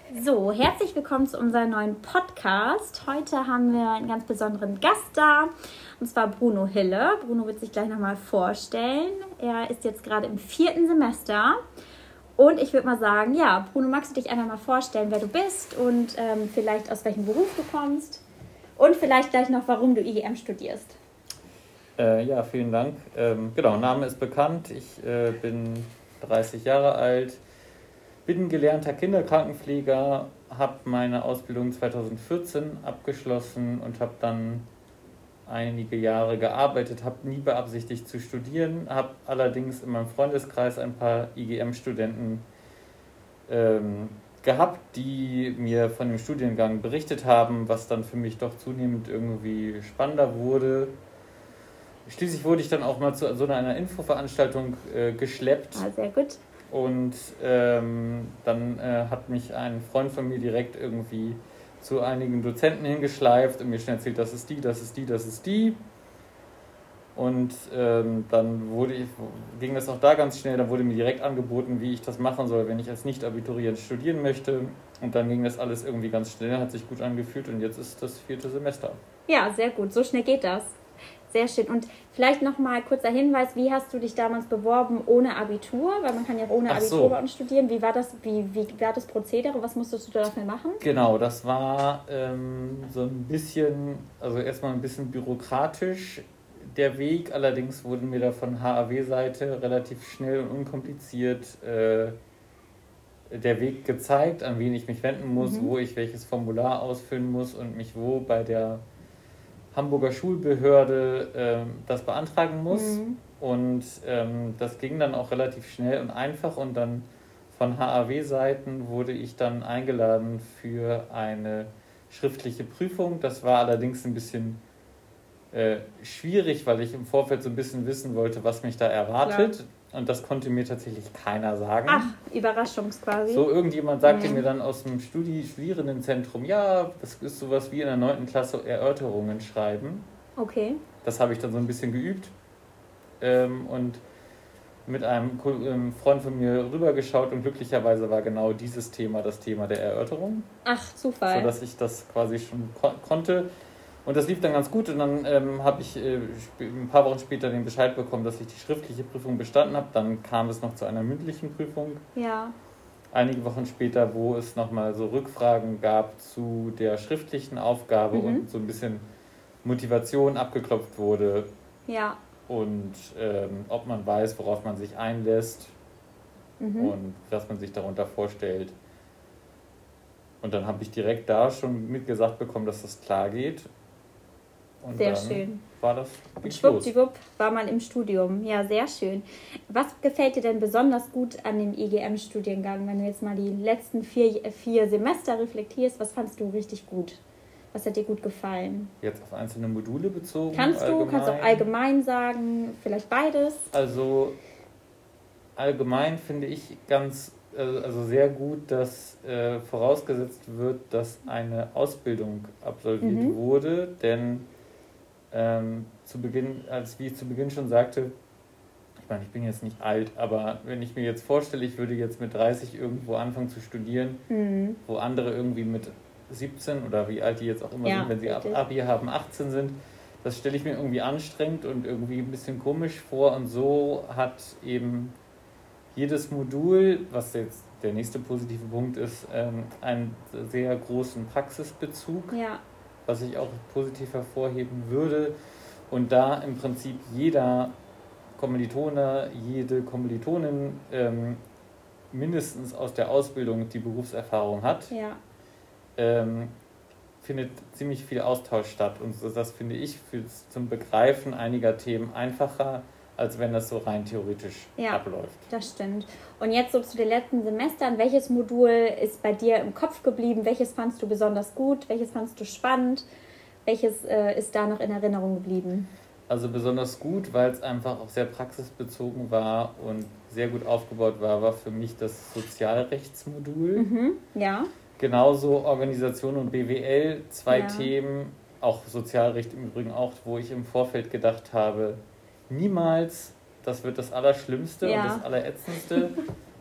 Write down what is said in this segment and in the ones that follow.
So, herzlich willkommen zu unserem neuen Podcast. Heute haben wir einen ganz besonderen Gast da, und zwar Bruno Hille. Bruno wird sich gleich nochmal vorstellen. Er ist jetzt gerade im 4. Semester. Und ich würde mal sagen, ja, Bruno, magst du dich einfach mal vorstellen, wer du bist und vielleicht aus welchem Beruf du kommst und vielleicht gleich noch, warum du IGM studierst. Ja, vielen Dank. Name ist bekannt. Ich bin 30 Jahre alt. Bin gelernter Kinderkrankenpfleger, habe meine Ausbildung 2014 abgeschlossen und habe dann einige Jahre gearbeitet, habe nie beabsichtigt zu studieren, habe allerdings in meinem Freundeskreis ein paar IGM-Studenten gehabt, die mir von dem Studiengang berichtet haben, was dann für mich doch zunehmend irgendwie spannender wurde. Schließlich wurde ich dann auch mal zu so einer Infoveranstaltung geschleppt. Ah, sehr gut. Und dann hat mich ein Freund von mir direkt irgendwie zu einigen Dozenten hingeschleift und mir schnell erzählt, das ist die, das ist die, das ist die. Und dann ging das auch da ganz schnell, da wurde mir direkt angeboten, wie ich das machen soll, wenn ich als Nicht-Abiturient studieren möchte. Und dann ging das alles irgendwie ganz schnell, hat sich gut angefühlt und jetzt ist das 4. Semester. Ja, sehr gut, so schnell geht das. Sehr schön. Und vielleicht nochmal kurzer Hinweis, wie hast du dich damals beworben ohne Abitur? Weil man kann ja ohne Abitur bei uns studieren. Wie war das Prozedere? Was musstest du dafür machen? Genau, das war so ein bisschen, also erstmal ein bisschen bürokratisch der Weg. Allerdings wurde mir da von HAW-Seite relativ schnell und unkompliziert der Weg gezeigt, an wen ich mich wenden muss, wo ich welches Formular ausfüllen muss und mich wo bei der Hamburger Schulbehörde das beantragen muss. Und das ging dann auch relativ schnell und einfach und dann von HAW-Seiten wurde ich dann eingeladen für eine schriftliche Prüfung. Das war allerdings ein bisschen schwierig, weil ich im Vorfeld so ein bisschen wissen wollte, was mich da erwartet. Klar. Und das konnte mir tatsächlich keiner sagen. Ach, Überraschung quasi. So, irgendjemand sagte mir dann aus dem Studierendenzentrum, ja, das ist sowas wie in der 9. Klasse Erörterungen schreiben. Okay. Das habe ich dann so ein bisschen geübt und mit einem Freund von mir rübergeschaut und glücklicherweise war genau dieses Thema das Thema der Erörterung. Ach, Zufall. Sodass ich das quasi schon konnte. Und das lief dann ganz gut und dann habe ich ein paar Wochen später den Bescheid bekommen, dass ich die schriftliche Prüfung bestanden habe. Dann kam es noch zu einer mündlichen Prüfung. Ja. Einige Wochen später, wo es nochmal so Rückfragen gab zu der schriftlichen Aufgabe und so ein bisschen Motivation abgeklopft wurde. Ja. Und ob man weiß, worauf man sich einlässt und was man sich darunter vorstellt. Und dann habe ich direkt da schon mitgesagt bekommen, dass das klar geht. Und sehr dann schön. War das und schwuppdiwupp war man im Studium. Ja, sehr schön. Was gefällt dir denn besonders gut an dem IGM-Studiengang? Wenn du jetzt mal die letzten vier Semester reflektierst, was fandst du richtig gut? Was hat dir gut gefallen? Jetzt auf einzelne Module bezogen? Kannst du auch allgemein sagen, vielleicht beides? Also allgemein finde ich sehr gut, dass vorausgesetzt wird, dass eine Ausbildung absolviert wurde, denn wie ich zu Beginn schon sagte, ich meine, ich bin jetzt nicht alt, aber wenn ich mir jetzt vorstelle, ich würde jetzt mit 30 irgendwo anfangen zu studieren, wo andere irgendwie mit 17 oder wie alt die jetzt auch immer sind, wenn sie Abi haben, 18 sind, das stelle ich mir irgendwie anstrengend und irgendwie ein bisschen komisch vor und so hat eben jedes Modul, was jetzt der nächste positive Punkt ist, einen sehr großen Praxisbezug, was ich auch positiv hervorheben würde. Und da im Prinzip jeder Kommilitone, jede Kommilitonin mindestens aus der Ausbildung die Berufserfahrung hat, findet ziemlich viel Austausch statt. Und das finde ich zum Begreifen einiger Themen einfacher, als wenn das so rein theoretisch abläuft. Das stimmt. Und jetzt so zu den letzten Semestern, welches Modul ist bei dir im Kopf geblieben? Welches fandst du besonders gut? Welches fandst du spannend? Welches ist da noch in Erinnerung geblieben? Also besonders gut, weil es einfach auch sehr praxisbezogen war und sehr gut aufgebaut war für mich das Sozialrechtsmodul. Ja. Genauso Organisation und BWL, zwei Themen, auch Sozialrecht im Übrigen auch, wo ich im Vorfeld gedacht habe, niemals, das wird das Allerschlimmste und das Allerätzendste.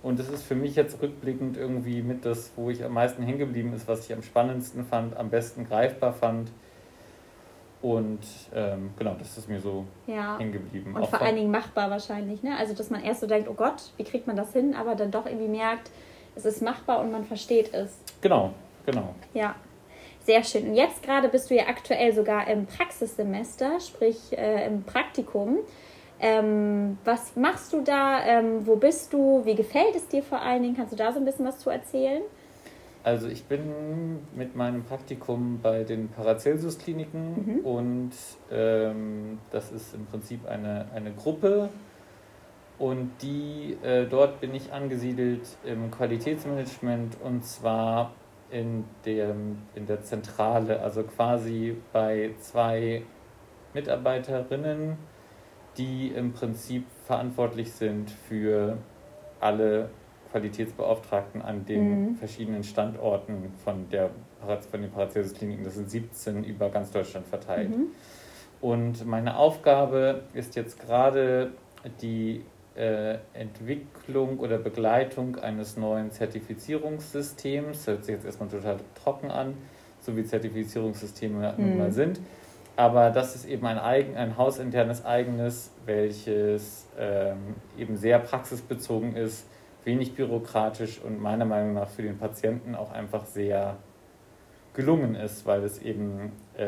Und es ist für mich jetzt rückblickend irgendwie mit das, wo ich am meisten hängen geblieben ist, was ich am spannendsten fand, am besten greifbar fand. Und genau, das ist mir so hängen geblieben. Und vor allen Dingen machbar wahrscheinlich, ne? Also, dass man erst so denkt, oh Gott, wie kriegt man das hin? Aber dann doch irgendwie merkt, es ist machbar und man versteht es. Genau. Ja, sehr schön. Und jetzt gerade bist du ja aktuell sogar im Praxissemester, sprich im Praktikum. Was machst du da? Wo bist du? Wie gefällt es dir vor allen Dingen? Kannst du da so ein bisschen was zu erzählen? Also ich bin mit meinem Praktikum bei den Paracelsus-Kliniken und das ist im Prinzip eine Gruppe und dort bin ich angesiedelt im Qualitätsmanagement und zwar in der Zentrale, also quasi bei 2 Mitarbeiterinnen, die im Prinzip verantwortlich sind für alle Qualitätsbeauftragten an den verschiedenen Standorten von den Paracelsus-Kliniken. Das sind 17 über ganz Deutschland verteilt. Und meine Aufgabe ist jetzt gerade die Entwicklung oder Begleitung eines neuen Zertifizierungssystems. Das hört sich jetzt erstmal total trocken an, so wie Zertifizierungssysteme nun mal sind. Aber das ist eben ein hausinternes eigenes, welches eben sehr praxisbezogen ist, wenig bürokratisch und meiner Meinung nach für den Patienten auch einfach sehr gelungen ist, weil es eben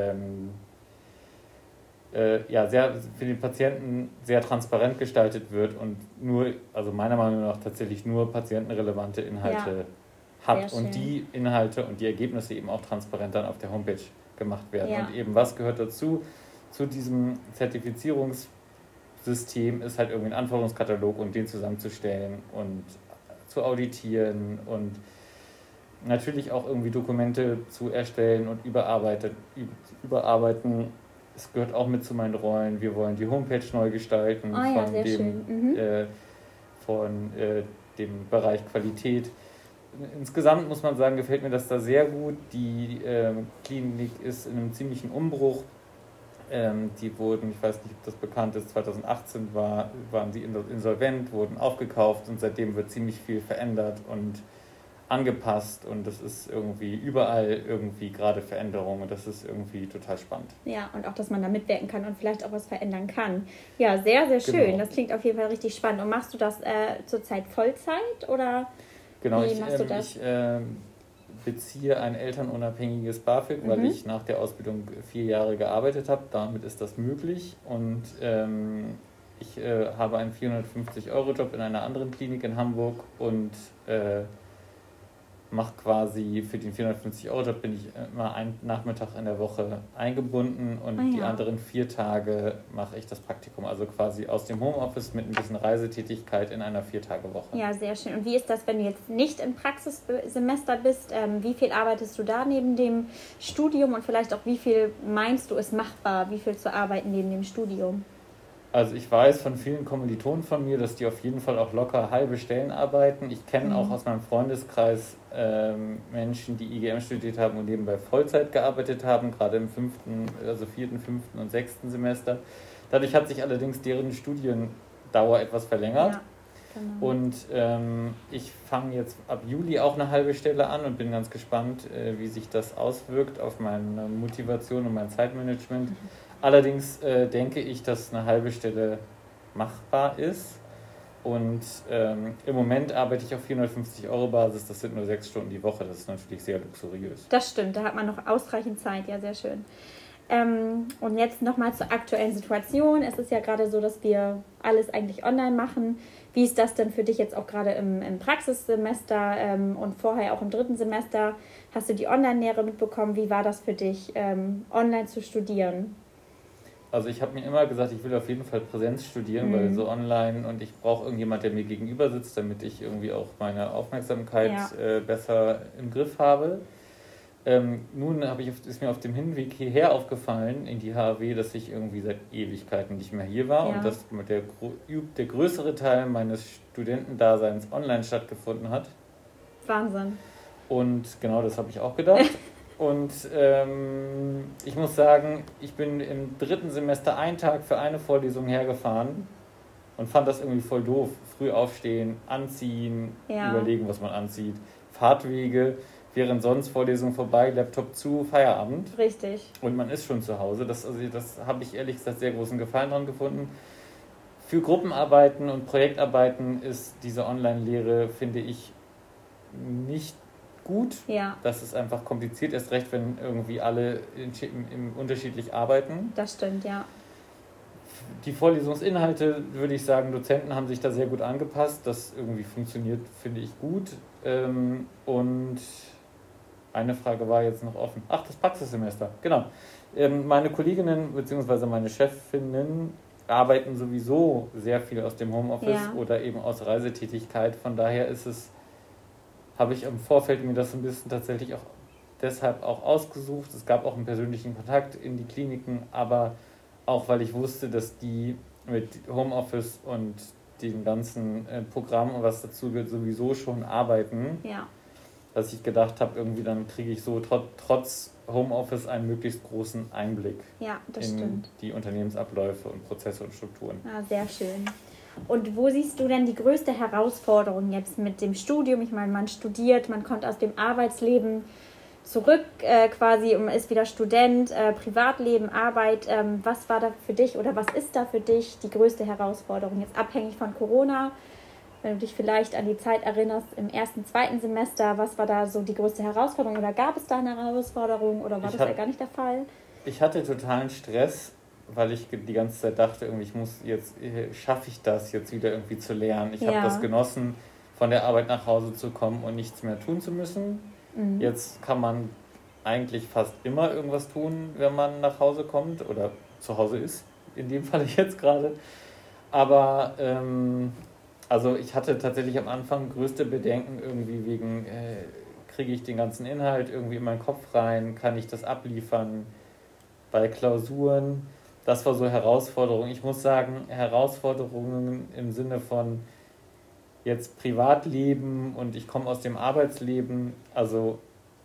für den Patienten sehr transparent gestaltet wird und also meiner Meinung nach tatsächlich nur patientenrelevante Inhalte hat und die Inhalte und die Ergebnisse eben auch transparent dann auf der Homepage gemacht werden. Ja. Und eben was gehört dazu? Zu diesem Zertifizierungssystem ist halt irgendwie ein Anforderungskatalog und den zusammenzustellen und zu auditieren und natürlich auch irgendwie Dokumente zu erstellen und überarbeiten. Es gehört auch mit zu meinen Rollen. Wir wollen die Homepage neu gestalten von dem Bereich Qualität. Insgesamt muss man sagen, gefällt mir das da sehr gut. Die Klinik ist in einem ziemlichen Umbruch. Die wurden, ich weiß nicht, ob das bekannt ist, 2018 waren sie insolvent, wurden aufgekauft und seitdem wird ziemlich viel verändert und angepasst und das ist irgendwie überall irgendwie gerade Veränderung und das ist irgendwie total spannend. Ja, und auch, dass man da mitwirken kann und vielleicht auch was verändern kann. Ja, sehr, sehr schön. Genau. Das klingt auf jeden Fall richtig spannend. Und machst du das zurzeit Vollzeit oder wie machst du das? Ich beziehe ein elternunabhängiges BAföG, weil ich nach der Ausbildung 4 Jahre gearbeitet habe. Damit ist das möglich und ich habe einen 450-Euro-Job in einer anderen Klinik in Hamburg und mache quasi für den 450-Euro-Job bin ich immer einen Nachmittag in der Woche eingebunden und die anderen 4 Tage mache ich das Praktikum, also quasi aus dem Homeoffice mit ein bisschen Reisetätigkeit in einer 4-Tage-Woche. Ja, sehr schön. Und wie ist das, wenn du jetzt nicht im Praxissemester bist? Wie viel arbeitest du da neben dem Studium und vielleicht auch wie viel meinst du ist machbar, wie viel zu arbeiten neben dem Studium? Also ich weiß von vielen Kommilitonen von mir, dass die auf jeden Fall auch locker halbe Stellen arbeiten. Ich kenne auch aus meinem Freundeskreis Menschen, die IGM studiert haben und nebenbei Vollzeit gearbeitet haben, gerade im 4., 5. und 6. Semester. Dadurch hat sich allerdings deren Studiendauer etwas verlängert. Ja, genau. Und ich fange jetzt ab Juli auch eine halbe Stelle an und bin ganz gespannt, wie sich das auswirkt auf meine Motivation und mein Zeitmanagement. Allerdings denke ich, dass eine halbe Stelle machbar ist und im Moment arbeite ich auf 450-Euro-Basis, das sind nur 6 Stunden die Woche, das ist natürlich sehr luxuriös. Das stimmt, da hat man noch ausreichend Zeit, ja, sehr schön. Und jetzt nochmal zur aktuellen Situation. Es ist ja gerade so, dass wir alles eigentlich online machen. Wie ist das denn für dich jetzt auch gerade im Praxissemester und vorher auch im 3. Semester? Hast du die Online-Lehre mitbekommen? Wie war das für dich, online zu studieren? Also ich habe mir immer gesagt, ich will auf jeden Fall Präsenz studieren, weil so online und ich brauche irgendjemand, der mir gegenüber sitzt, damit ich irgendwie auch meine Aufmerksamkeit besser im Griff habe. Nun ist mir auf dem Hinweg hierher aufgefallen in die HAW, dass ich irgendwie seit Ewigkeiten nicht mehr hier war und dass der größere Teil meines Studentendaseins online stattgefunden hat. Wahnsinn. Und genau das habe ich auch gedacht. Und ich muss sagen, ich bin im 3. Semester einen Tag für eine Vorlesung hergefahren und fand das irgendwie voll doof. Früh aufstehen, anziehen, überlegen, was man anzieht, Fahrtwege, während sonst Vorlesung vorbei, Laptop zu, Feierabend. Richtig. Und man ist schon zu Hause. Das habe ich ehrlich gesagt sehr großen Gefallen dran gefunden. Für Gruppenarbeiten und Projektarbeiten ist diese Online-Lehre, finde ich, nicht gut. Ja. Das ist einfach kompliziert, erst recht, wenn irgendwie alle unterschiedlich arbeiten. Das stimmt, ja. Die Vorlesungsinhalte, würde ich sagen, Dozenten haben sich da sehr gut angepasst. Das irgendwie funktioniert, finde ich, gut. Und eine Frage war jetzt noch offen. Ach, das Praxissemester, genau. Meine Kolleginnen bzw. meine Chefinnen arbeiten sowieso sehr viel aus dem Homeoffice oder eben aus Reisetätigkeit. Von daher habe ich im Vorfeld mir das ein bisschen tatsächlich auch deshalb auch ausgesucht. Es gab auch einen persönlichen Kontakt in die Kliniken, aber auch weil ich wusste, dass die mit Homeoffice und den ganzen Programmen und was dazu gehört, sowieso schon arbeiten. Ja. Dass ich gedacht habe, irgendwie dann kriege ich so trotz Homeoffice einen möglichst großen Einblick in die Unternehmensabläufe und Prozesse und Strukturen. Ja, sehr schön. Und wo siehst du denn die größte Herausforderung jetzt mit dem Studium? Ich meine, man studiert, man kommt aus dem Arbeitsleben zurück quasi und ist wieder Student, Privatleben, Arbeit. Was war da für dich oder was ist da für dich die größte Herausforderung? Jetzt abhängig von Corona, wenn du dich vielleicht an die Zeit erinnerst im 1., 2. Semester, was war da so die größte Herausforderung oder gab es da eine Herausforderung oder war das ja gar nicht der Fall? Ich hatte totalen Stress, weil ich die ganze Zeit dachte, irgendwie schaffe ich das jetzt wieder irgendwie zu lernen. Ich habe das genossen, von der Arbeit nach Hause zu kommen und nichts mehr tun zu müssen. Mhm. Jetzt kann man eigentlich fast immer irgendwas tun, wenn man nach Hause kommt oder zu Hause ist, in dem Fall jetzt gerade. Aber also ich hatte tatsächlich am Anfang größte Bedenken irgendwie wegen, kriege ich den ganzen Inhalt irgendwie in meinen Kopf rein, kann ich das abliefern bei Klausuren. Das war so Herausforderung. Ich muss sagen, Herausforderungen im Sinne von jetzt Privatleben und ich komme aus dem Arbeitsleben. Also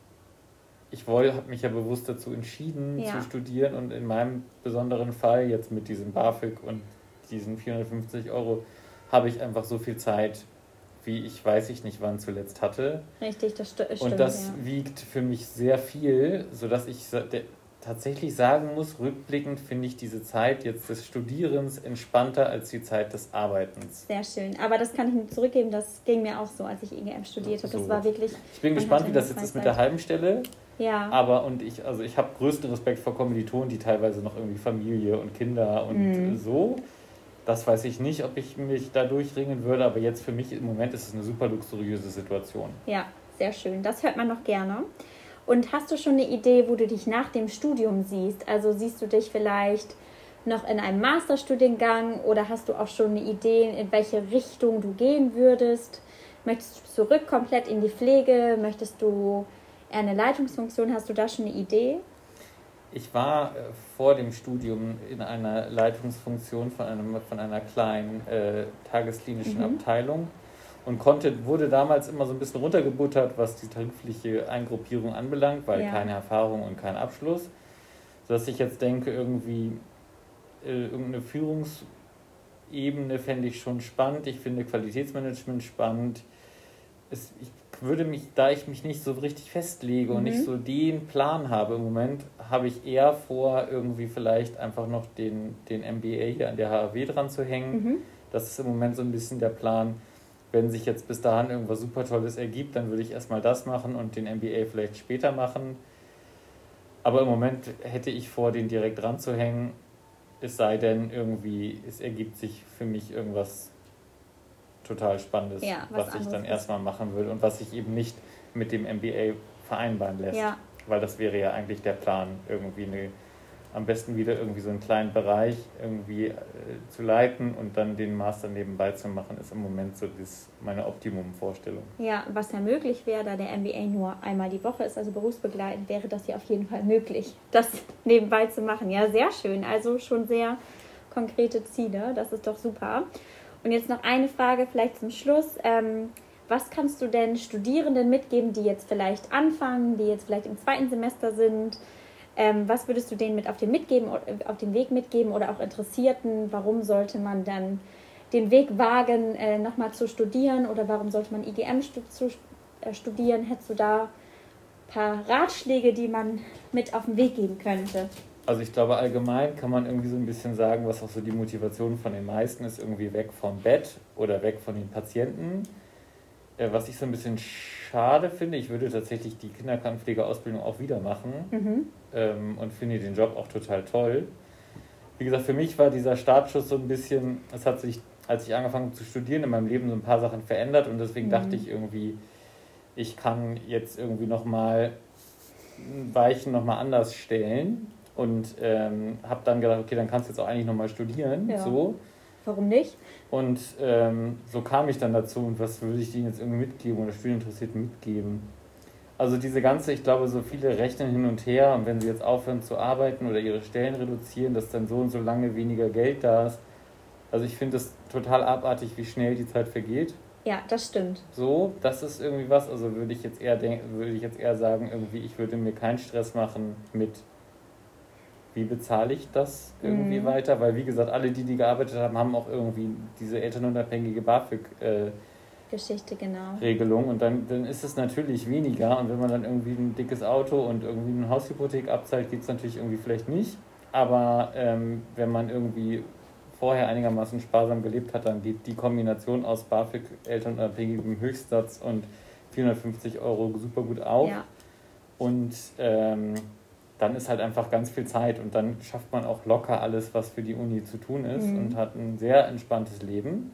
ich habe mich ja bewusst dazu entschieden zu studieren und in meinem besonderen Fall jetzt mit diesem BAföG und diesen 450 € habe ich einfach so viel Zeit, wie ich weiß ich nicht wann zuletzt hatte. Richtig, das stimmt. Und das wiegt für mich sehr viel, sodass ich tatsächlich sagen muss, rückblickend finde ich diese Zeit jetzt des Studierens entspannter als die Zeit des Arbeitens. Sehr schön. Aber das kann ich nur zurückgeben, das ging mir auch so, als ich EGM studiert habe. Das war wirklich... Ich bin gespannt, wie das jetzt ist mit der halben Stelle. Ja. Aber ich habe größten Respekt vor Kommilitonen, die teilweise noch irgendwie Familie und Kinder und so. Das weiß ich nicht, ob ich mich da durchringen würde, aber jetzt für mich im Moment ist es eine super luxuriöse Situation. Ja, sehr schön. Das hört man noch gerne. Und hast du schon eine Idee, wo du dich nach dem Studium siehst? Also siehst du dich vielleicht noch in einem Masterstudiengang oder hast du auch schon eine Idee, in welche Richtung du gehen würdest? Möchtest du zurück komplett in die Pflege? Möchtest du eher eine Leitungsfunktion? Hast du da schon eine Idee? Ich war vor dem Studium in einer Leitungsfunktion von einer kleinen tagesklinischen Abteilung und wurde damals immer so ein bisschen runtergebuttert, was die tarifliche Eingruppierung anbelangt, weil keine Erfahrung und kein Abschluss. Sodass ich jetzt denke, irgendwie irgendeine Führungsebene fände ich schon spannend. Ich finde Qualitätsmanagement spannend. Ich würde mich, da ich mich nicht so richtig festlege und nicht so den Plan habe im Moment, habe ich eher vor, irgendwie vielleicht einfach noch den MBA hier an der HAW dran zu hängen. Das ist im Moment so ein bisschen der Plan. Wenn sich jetzt bis dahin irgendwas super Tolles ergibt, dann würde ich erstmal das machen und den MBA vielleicht später machen. Aber im Moment hätte ich vor, den direkt dran zu hängen, es sei denn irgendwie, es ergibt sich für mich irgendwas total Spannendes, was ich dann erstmal machen würde und was sich eben nicht mit dem MBA vereinbaren lässt. Ja. Weil das wäre ja eigentlich der Plan, irgendwie am besten wieder irgendwie so einen kleinen Bereich irgendwie zu leiten und dann den Master nebenbei zu machen, ist im Moment so meine Optimum-Vorstellung. Ja, was ja möglich wäre, da der MBA nur einmal die Woche ist, also berufsbegleitend, wäre das ja auf jeden Fall möglich, das nebenbei zu machen. Ja, sehr schön. Also schon sehr konkrete Ziele. Das ist doch super. Und jetzt noch eine Frage vielleicht zum Schluss. Was kannst du denn Studierenden mitgeben, die jetzt vielleicht anfangen, die jetzt vielleicht im 2. Semester sind? Was würdest du denen mit auf den Weg mitgeben oder auch Interessierten? Warum sollte man dann den Weg wagen, nochmal zu studieren oder warum sollte man IGM studieren? Hättest du da ein paar Ratschläge, die man mit auf den Weg geben könnte? Also ich glaube, allgemein kann man irgendwie so ein bisschen sagen, was auch so die Motivation von den meisten ist, irgendwie weg vom Bett oder weg von den Patienten. Was ich so ein bisschen schade finde, ich würde tatsächlich die Kinderkrankenpflegeausbildung auch wieder machen und finde den Job auch total toll. Wie gesagt, für mich war dieser Startschuss so ein bisschen, es hat sich, als ich angefangen habe zu studieren, in meinem Leben so ein paar Sachen verändert und deswegen dachte ich irgendwie, ich kann jetzt irgendwie nochmal Weichen nochmal anders stellen und habe dann gedacht, okay, dann kannst du jetzt auch eigentlich nochmal studieren. Ja. So. Warum nicht? Und so kam ich dann dazu und was würde ich denen jetzt irgendwie mitgeben oder Studieninteressierten mitgeben? Also diese ganze, ich glaube, so viele rechnen hin und her und wenn sie jetzt aufhören zu arbeiten oder ihre Stellen reduzieren, dass dann so und so lange weniger Geld da ist. Also ich finde es total abartig, wie schnell die Zeit vergeht. Ja, das stimmt. So, das ist irgendwie was, also würde ich jetzt eher sagen, irgendwie, ich würde mir keinen Stress machen mit, wie bezahle ich das irgendwie weiter, weil wie gesagt, alle, die gearbeitet haben, haben auch irgendwie diese elternunabhängige Geschichte, genau. Regelung und dann ist es natürlich weniger und wenn man dann irgendwie ein dickes Auto und irgendwie eine Haushypothek abzahlt, geht es natürlich irgendwie vielleicht nicht, aber wenn man irgendwie vorher einigermaßen sparsam gelebt hat, dann geht die Kombination aus BAföG, elternunabhängigem Höchstsatz und 450 € super gut auf. Ja. Und dann ist halt einfach ganz viel Zeit und dann schafft man auch locker alles, was für die Uni zu tun ist und hat ein sehr entspanntes Leben.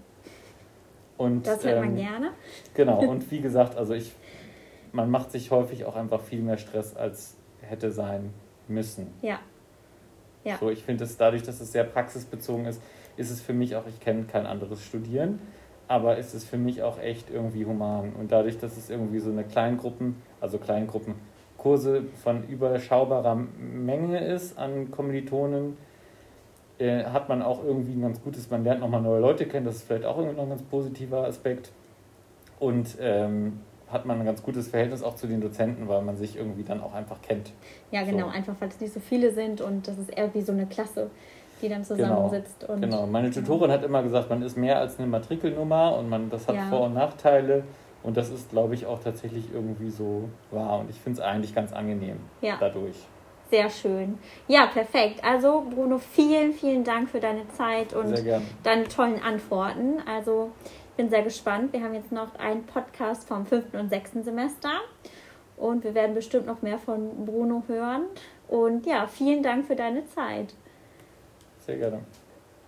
Und, das hört man gerne. Genau, und wie gesagt, also man macht sich häufig auch einfach viel mehr Stress, als hätte sein müssen. Ja. Ja. So, ich finde es dadurch, dass es sehr praxisbezogen ist, ist es für mich auch, ich kenne kein anderes Studieren, aber ist es für mich auch echt irgendwie human. Und dadurch, dass es irgendwie so eine Kurse von überschaubarer Menge ist an Kommilitonen, hat man auch irgendwie ein ganz gutes, man lernt nochmal neue Leute kennen, das ist vielleicht auch irgendwie noch ein ganz positiver Aspekt. Und hat man ein ganz gutes Verhältnis auch zu den Dozenten, weil man sich irgendwie dann auch einfach kennt. Ja, genau, so. Einfach weil es nicht so viele sind und das ist eher wie so eine Klasse, die dann zusammensitzt. Genau, meine Tutorin hat immer gesagt, man ist mehr als eine Matrikelnummer und das hat Vor- und Nachteile und das ist, glaube ich, auch tatsächlich irgendwie so wahr und ich finde es eigentlich ganz angenehm dadurch. Sehr schön. Ja, perfekt. Also Bruno, vielen, vielen Dank für deine Zeit und deine tollen Antworten. Also ich bin sehr gespannt. Wir haben jetzt noch einen Podcast vom 5. und 6. Semester und wir werden bestimmt noch mehr von Bruno hören. Und ja, vielen Dank für deine Zeit. Sehr gerne.